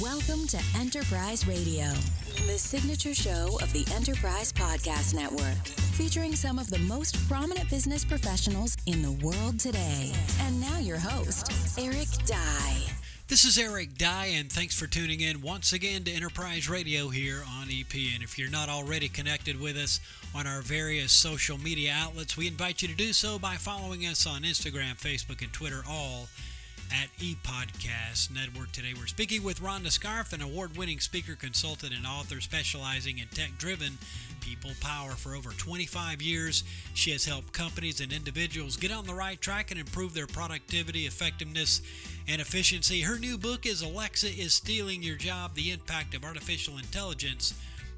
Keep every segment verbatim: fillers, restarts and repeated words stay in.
Welcome to Enterprise Radio, the signature show of the Enterprise Podcast Network, featuring some of the most prominent business professionals in the world today. And now your host, Eric Dye. This is Eric Dye, and thanks for tuning in once again to Enterprise Radio here on E P. And if you're not already connected with us on our various social media outlets, we invite you to do so by following us on Instagram, Facebook, and Twitter, all at ePodcast Network. Today we're speaking with Rhonda Scarf, an award-winning speaker, consultant, and author specializing in tech-driven people power. For over twenty-five years, she has helped companies and individuals get on the right track and improve their productivity, effectiveness, and efficiency. Her new book is Alexa is Stealing Your Job, The Impact of Artificial Intelligence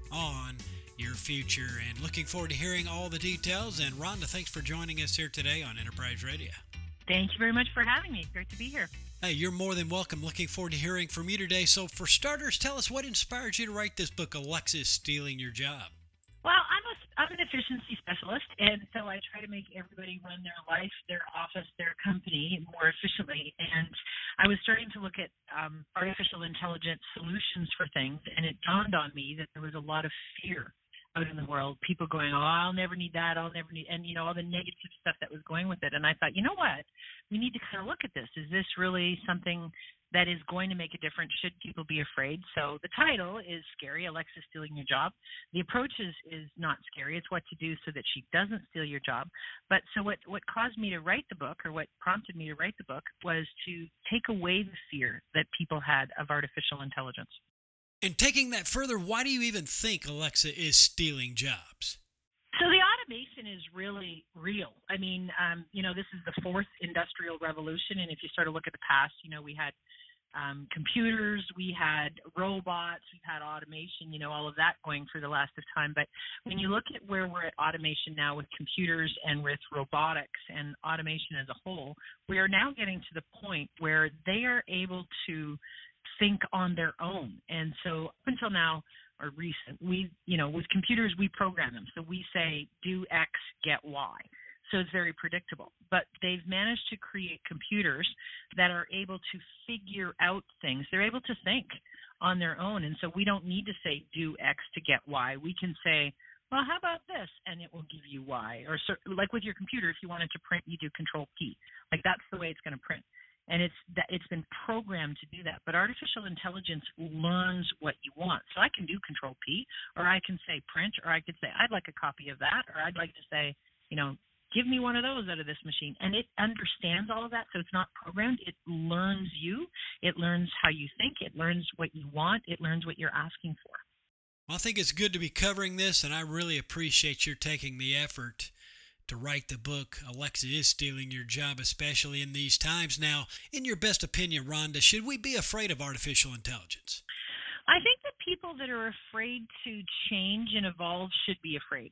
on Your Future. And looking forward to hearing all the details. And Rhonda, thanks for joining us here today on Enterprise Radio. Thank you very much for having me. Great to be here. Hey, you're more than welcome. Looking forward to hearing from you today. So for starters, tell us what inspired you to write this book, Alexa is Stealing Your Job. Well, I'm a, I'm an efficiency specialist, and so I try to make everybody run their life, their office, their company more efficiently. And I was starting to look at um, artificial intelligence solutions for things, and it dawned on me that there was a lot of fear out in the world, people going, oh, I'll never need that, I'll never need, and, you know, all the negative stuff that was going with it. And I thought, you know what, we need to kind of look at this. Is this really something that is going to make a difference? Should people be afraid? So the title is scary, Alexa Stealing Your Job. The approach is, is not scary. It's what to do so that she doesn't steal your job. But so what, what caused me to write the book, or what prompted me to write the book, was to take away the fear that people had of artificial intelligence. And taking that further, why do you even think Alexa is stealing jobs? So the automation is really real. I mean, um, you know, this is the fourth industrial revolution. And if you sort of look at the past, you know, we had um, computers, we had robots, we've had automation, you know, all of that going for the last of time. But when you look at where we're at automation now with computers and with robotics and automation as a whole, we are now getting to the point where they are able to think on their own. And so up until now, or recent, we, you know, with computers, we program them. So we say, do X, get Y. So it's very predictable. But they've managed to create computers that are able to figure out things. They're able to think on their own. And so we don't need to say, do X to get Y. We can say, well, how about this? And it will give you Y. Or so, like with your computer, if you wanted to print, you do Control P. Like that's the way it's going to print. And it's that it's been programmed to do that. But artificial intelligence learns what you want. So I can do Control P, or I can say print, or I could say I'd like a copy of that, or I'd like to say, you know, give me one of those out of this machine. And it understands all of that. So it's not programmed. It learns you. It learns how you think. It learns what you want. It learns what you're asking for. Well, I think it's good to be covering this, and I really appreciate your taking the effort to write the book, Alexa is Stealing Your Job, especially in these times. Now, in your best opinion, Rhonda, should we be afraid of artificial intelligence? I think that people that are afraid to change and evolve should be afraid.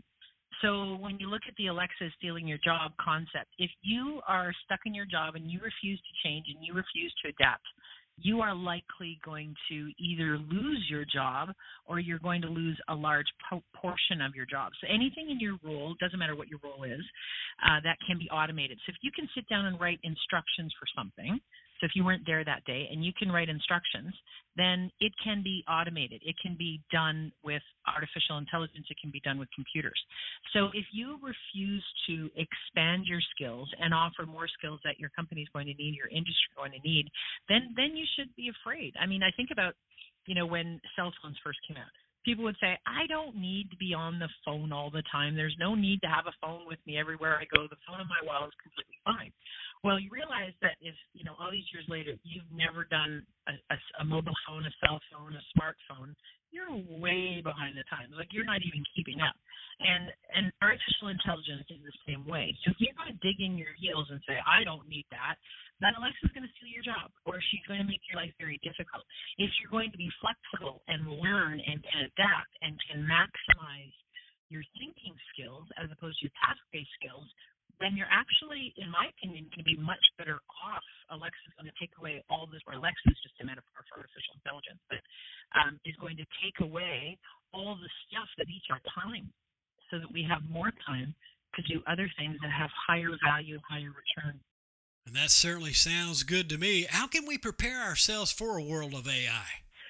So when you look at the Alexa is Stealing Your Job concept, if you are stuck in your job and you refuse to change and you refuse to adapt, you are likely going to either lose your job or you're going to lose a large po- portion of your job. So anything in your role, doesn't matter what your role is, uh, that can be automated. So if you can sit down and write instructions for something, so if you weren't there that day and you can write instructions, then it can be automated. It can be done with artificial intelligence. It can be done with computers. So if you refuse to expand your skills and offer more skills that your company is going to need, your industry is going to need, then then you should be afraid. I mean, I think about, you know, when cell phones first came out. People would say, I don't need to be on the phone all the time. There's no need to have a phone with me everywhere I go. The phone on my wall is completely fine. Well, you realize that if, you know, all these years later, you've never done a, a, a mobile phone, a cell phone, a smartphone, you're way behind the times. Like, you're not even keeping up. And and artificial intelligence is the same way. So if you're going to dig in your heels and say, I don't need that, then Alexa's going to steal your job, or she's going to make your life very difficult. If you're going to be flexible and learn and can adapt and can maximize your thinking skills as opposed to your task-based skills, then you're actually, in my opinion, going to be much better off. Alexa's going to take away all this, or Alexa is just a metaphor for artificial intelligence, but um, is going to take away all the stuff that eats our time so that we have more time to do other things that have higher value, higher return. And that certainly sounds good to me. How can we prepare ourselves for a world of A I?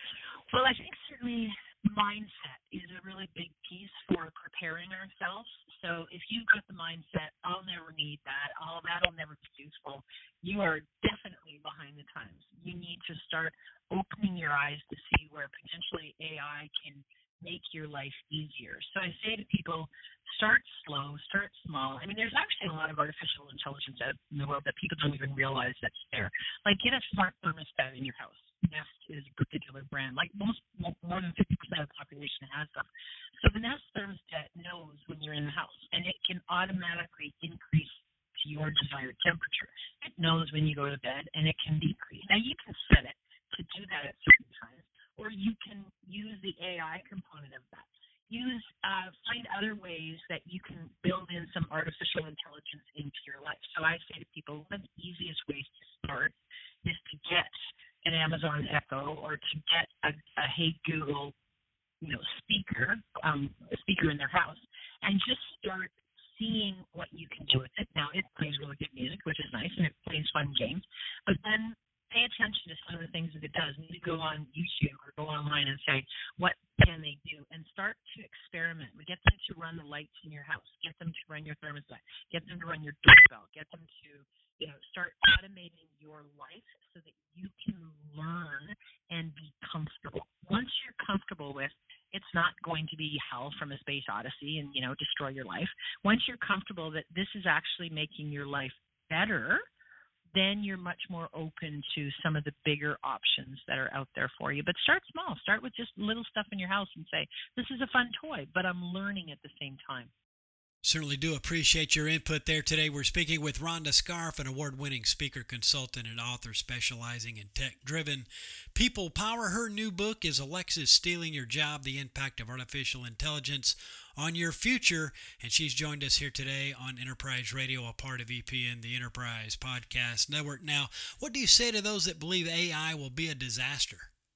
Well, I think certainly mindset is a really big piece for preparing ourselves. So if you've got the mindset, I'll never need that, oh, that'll never be useful, you are definitely behind the times. You need to start opening your eyes to see where potentially A I can make your life easier. So I say to people, start slow, start small. I mean, there's actually a lot of artificial intelligence out in the world that people don't even realize that's there. Like, get a smart thermostat in your house. Nest is a particular brand. Like most, more than fifty percent of the population has them. So the Nest thermostat knows when you're in the house, and it can automatically increase to your desired temperature. It knows when you go to bed, and it can decrease. Now, you can set it to do that at certain times, or you can use the A I component of that. Use, uh, find other ways that you can build in some artificial intelligence into your life. So I say to people, one of the easiest ways to start is to get an Amazon Echo or to get a, a Hey Google, you know, speaker, um, a speaker in their house, and just start seeing what you can do with it. Now, it plays really good music, which is nice, and it plays fun games, but then pay attention to some of the things that it does. You need to go on YouTube or go online and say, what can they do? And start to experiment. We get them to run the lights in your house. Get them to run your thermostat. Get them to run your doorbell. Get them to, you know, start automating your life so that you can learn and be comfortable. Once you're comfortable with, it's not going to be hell from a space odyssey and, you know, destroy your life. Once you're comfortable that this is actually making your life better, then you're much more open to some of the bigger options that are out there for you. But start small. Start with just little stuff in your house and say, this is a fun toy, but I'm learning at the same time. Certainly do appreciate your input there today. We're speaking with Rhonda Scarf, an award-winning speaker, consultant, and author specializing in tech-driven people power. Her new book is Alexa's Stealing Your Job, The Impact of Artificial Intelligence on Your Future. And she's joined us here today on Enterprise Radio, a part of E P N, the Enterprise Podcast Network. Now, what do you say to those that believe A I will be a disaster?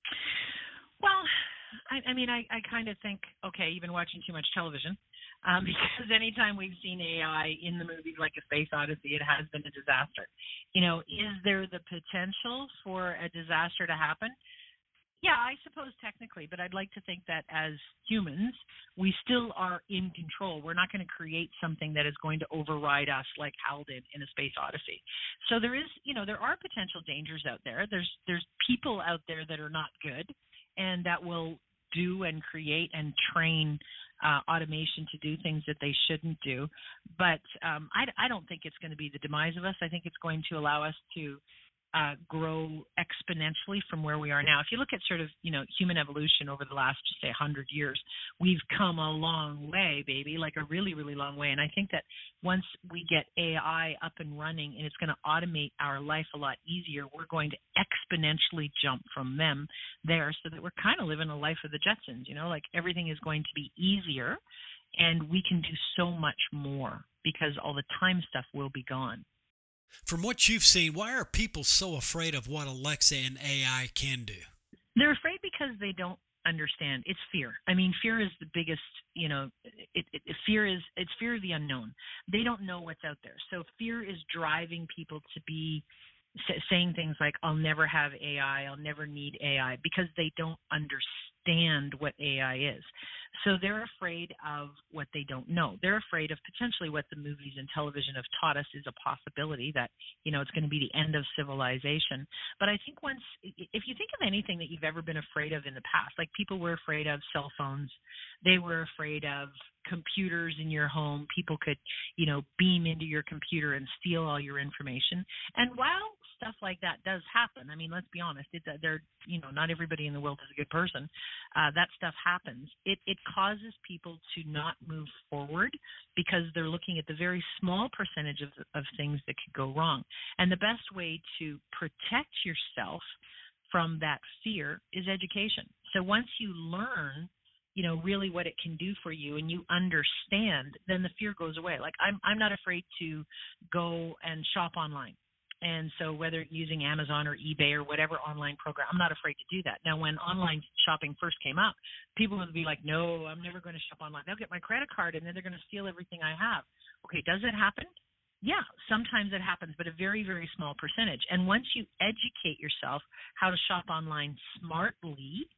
Well, I, I mean, I, I kind of think, okay, you've been watching too much television. Um, because anytime we've seen A I in the movies like A Space Odyssey, it has been a disaster. You know, is there the potential for a disaster to happen? Yeah, I suppose technically, but I'd like to think that as humans, we still are in control. We're not going to create something that is going to override us like Hal did in A Space Odyssey. So there is, you know, there are potential dangers out there. There's there's people out there that are not good and that will do and create and train uh, automation to do things that they shouldn't do. But um, I, I don't think it's going to be the demise of us. I think it's going to allow us to uh, grow exponentially from where we are now. If you look at sort of, you know, human evolution over the last, just say, one hundred years, we've come a long way, baby, like a really, really long way. And I think that once we get A I up and running and it's going to automate our life a lot easier, we're going to exponentially jump from them there so that we're kind of living a life of the Jetsons, you know, like everything is going to be easier and we can do so much more because all the time stuff will be gone. From what you've seen, why are people so afraid of what Alexa and A I can do? They're afraid because they don't understand. It's fear. I mean, fear is the biggest, you know, it, it, fear is, it's fear of the unknown. They don't know what's out there. So fear is driving people to be saying things like, I'll never have A I, I'll never need A I, because they don't understand what A I is. So they're afraid of what they don't know. They're afraid of potentially what the movies and television have taught us is a possibility, that, you know, it's going to be the end of civilization. But I think once, if you think of anything that you've ever been afraid of in the past, like people were afraid of cell phones, they were afraid of computers in your home. People could, you know, beam into your computer and steal all your information. And while stuff like that does happen, I mean, let's be honest, it, they're, you know, not everybody in the world is a good person. Uh, that stuff happens. It, it causes people to not move forward because they're looking at the very small percentage of, of things that could go wrong. And the best way to protect yourself from that fear is education. So once you learn, you know, really what it can do for you and you understand, then the fear goes away. Like I'm, I'm not afraid to go and shop online. And so whether using Amazon or eBay or whatever online program, I'm not afraid to do that. Now, when online shopping first came up, people would be like, no, I'm never going to shop online. They'll get my credit card and then they're going to steal everything I have. Okay, does it happen? Yeah, sometimes it happens, but a very, very small percentage. And once you educate yourself how to shop online smartly,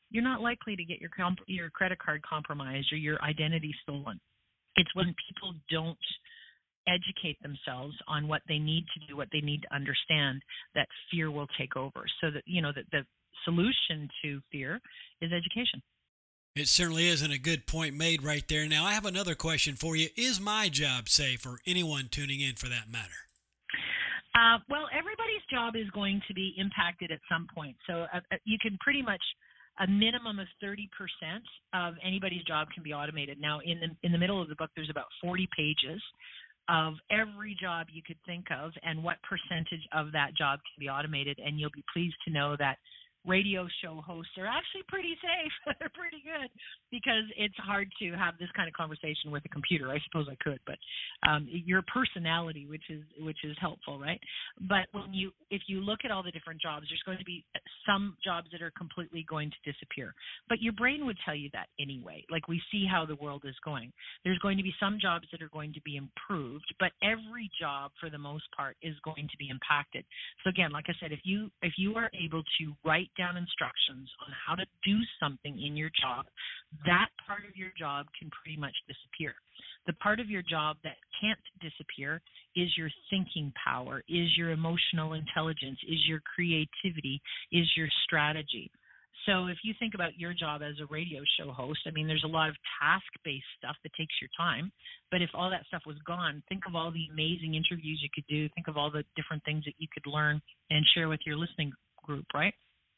you're not likely to get your comp- your credit card compromised or your identity stolen. It's when people don't educate themselves on what they need to do, what they need to understand, that fear will take over. So that, you know, that the solution to fear is education. It certainly is, and a good point made right there. Now, I have another question for you. Is my job safe, or anyone tuning in for that matter? Uh, well, everybody's job is going to be impacted at some point. So uh, you can pretty much, a minimum of thirty percent of anybody's job can be automated. Now, in the in the middle of the book, there's about forty pages of every job you could think of and what percentage of that job can be automated. And you'll be pleased to know that radio show hosts are actually pretty safe. They're pretty good, because it's hard to have this kind of conversation with a computer. I suppose I could, but um, your personality, which is which is helpful, right? But when you, if you look at all the different jobs, there's going to be some jobs that are completely going to disappear. But your brain would tell you that anyway. Like, we see how the world is going. There's going to be some jobs that are going to be improved, but every job, for the most part, is going to be impacted. So again, like I said, if you if you are able to write down instructions on how to do something in your job, that part of your job can pretty much disappear. The part of your job that can't disappear is your thinking power, is your emotional intelligence, is your creativity, is your strategy. So if you think about your job as a radio show host, I mean, there's a lot of task-based stuff that takes your time. But if all that stuff was gone, think of all the amazing interviews you could do. Think of all the different things that you could learn and share with your listening group, right?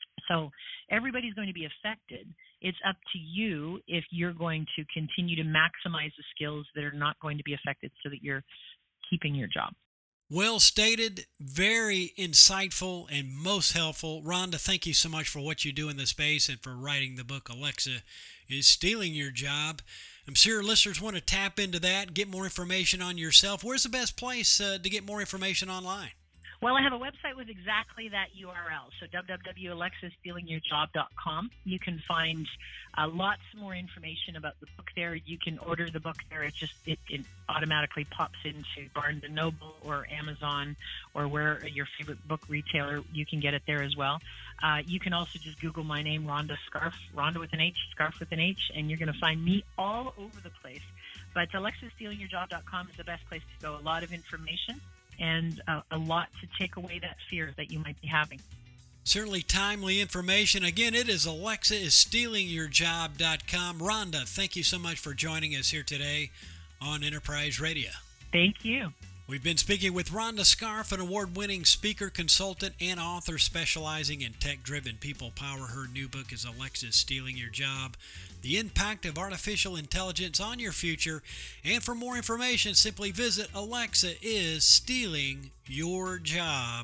So everybody's going to be affected. It's up to you if you're going to continue to maximize the skills that are not going to be affected so that you're keeping your job. Well stated, very insightful, and most helpful. Rhonda, thank you so much for what you do in the space and for writing the book, Alexa is Stealing Your Job. I'm sure listeners want to tap into that, get more information on yourself. Where's the best place uh, to get more information online? Well, I have a website with exactly that U R L, so w w w dot alexa is stealing your job dot com. You can find uh, lots more information about the book there. You can order the book there. It just it, it automatically pops into Barnes and Noble or Amazon or where your favorite book retailer. You can get it there as well. Uh, you can also just Google my name, Rhonda Scarf, Rhonda with an H, Scarf with an H, and you're going to find me all over the place. But alexa is stealing your job dot com is the best place to go. A lot of information and uh, a lot to take away that fear that you might be having. Certainly timely information. Again, it is Alexa is stealing your job dot com. Rhonda, thank you so much for joining us here today on Enterprise Radio. Thank you. We've been speaking with Rhonda Scarf, an award-winning speaker, consultant, and author specializing in tech-driven people power. Her new book is Alexa is Stealing Your Job, The Impact of Artificial Intelligence on Your Future. And for more information, simply visit alexa is stealing your job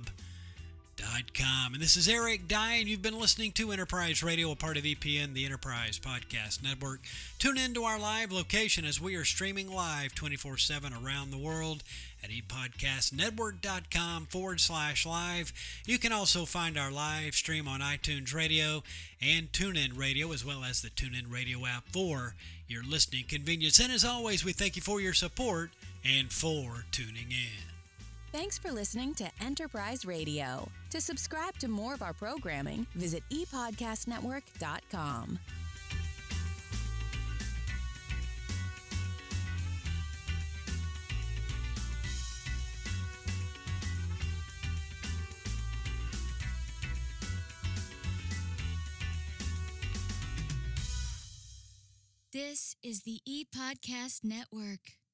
dot com. And this is Eric Dye, and you've been listening to Enterprise Radio, a part of E P N, the Enterprise Podcast Network. Tune in to our live location as we are streaming live twenty-four seven around the world at epodcastnetwork.com forward slash live. You can also find our live stream on iTunes Radio and TuneIn Radio, as well as the TuneIn Radio app for your listening convenience. And as always, we thank you for your support and for tuning in. Thanks for listening to Enterprise Radio. To subscribe to more of our programming, visit e podcast network dot com. This is the ePodcast Network.